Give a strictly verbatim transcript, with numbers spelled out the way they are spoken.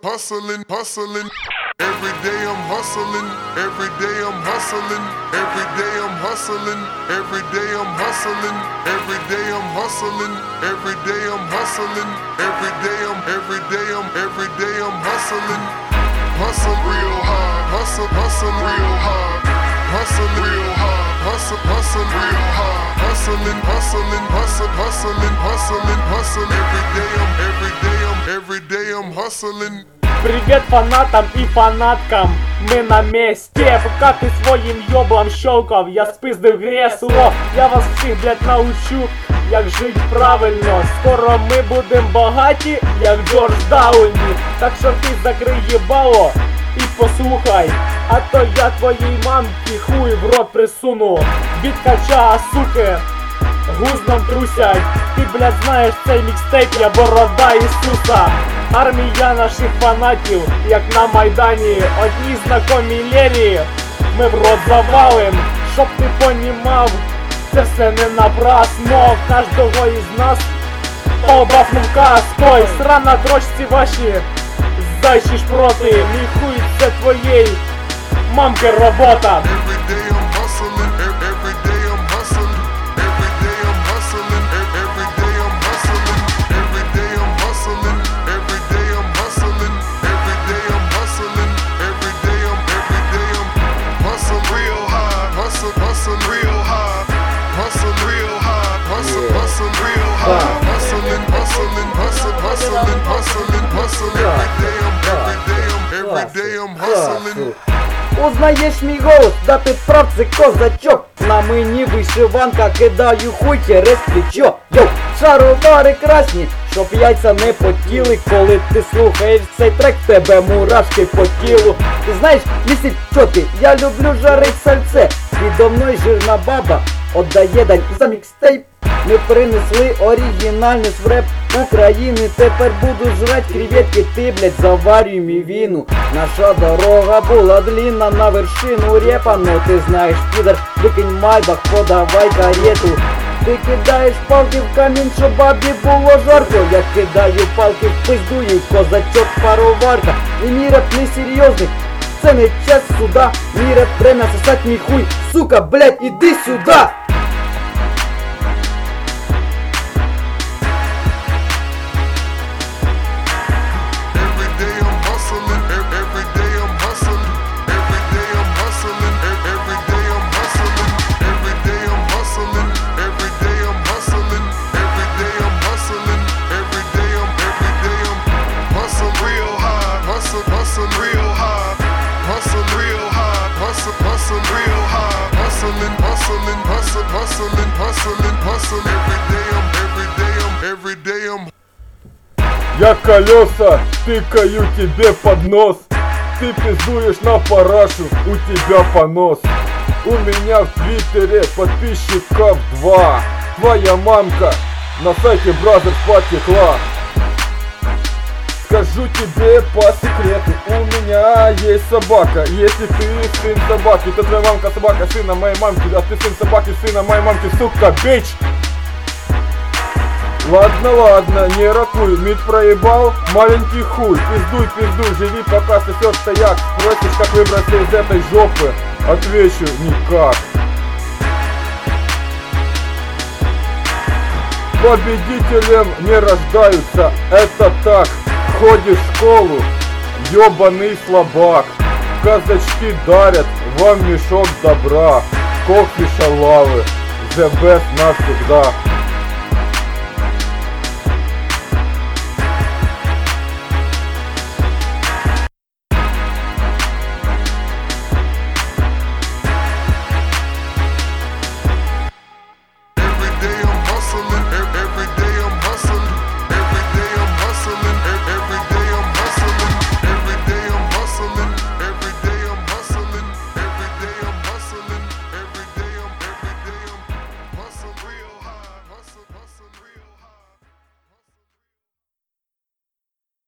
hustling, hustling. Every day I'm hustling, every day I'm hustling, every day I'm hustling, every day I'm hustling, every day I'm hustling, every day I'm hustling, every day I'm, every day I'm, every day I'm hustling. Hustle real hard, hustle, hustle real hard, hustle real hard, hustle, hustle real hard, hustling, hustling, hustle, hustling, hustling, hustle. Every day I'm, every day I'm, every day I'm hustling. Привет фанатам и фанаткам, мы на месте. Пока ты своим ёблом щелкав, я спиздив гресло. Я вас всіх, блядь, научу, як жить правильно. Скоро ми будем багаті, як Джордж Дауні. Так що ти закрий їбало і послухай, а то я твоїй мамці хуй в рот присуну. Від кача, суки, гузном трусять. Ти, блядь, знаєш цей мікстейп, я борода Ісуса. Армія наших фанатів, як на Майдані. Одні знакомі лері, ми в рот завалим. Щоб ти понімав, це все не напрасно. Кожного із нас побахнув каской. Срана дрочці ваші, зайчі шпроти. Мій хуй це твоєї мамки робота. Узнаєш мій голос, да ти прав, це козачок. На мені вишиванка, кидаю хуй через плечо. Йоу, шаровари красні, щоб яйця не потіли. Коли ти слухаєш цей трек, тебе мурашки по тілу. Ти знаєш, місяць чоти, я люблю жарить сальце. Підо мною жирна баба отдає дань за мікстейп. Ми принесли оригінальність в реп України. Тепер буду жрать креветки, ти, блядь, заварюй мій віну. Наша дорога була длинна на вершину репа. Но ти знаєш, підер, викинь майбах, подавай карету. Ти кидаєш палки в камінь, щоб бабі було жарко. Я кидаю палки в пиздую, козачок пароварка. І мій реп не серйозний, це не час суда. Мій реп время сосать мій хуй, сука, блядь, іди сюда. Я колеса тыкаю тебе под нос. Ты пиздуешь на парашу, у тебя понос. У меня в твиттере подписчиков два. Твоя мамка на сайте Brothers потекла. Скажу тебе по секрету, у меня есть собака. Если ты сын собаки, то твоя мамка собака сына моей мамки. А ты сын собаки сына моей мамки, сука, бич! Ладно, ладно, не ракуй, мид проебал, маленький хуй. Пиздуй, пиздуй, живи, пока сосет стояк. Спросишь, как выбраться из этой жопы? Отвечу, никак. Победителем не рождаются, это так. Ходишь в школу, ёбаный слабак. Казачки дарят вам мешок добра. Кофе шалавы, the best навсегда.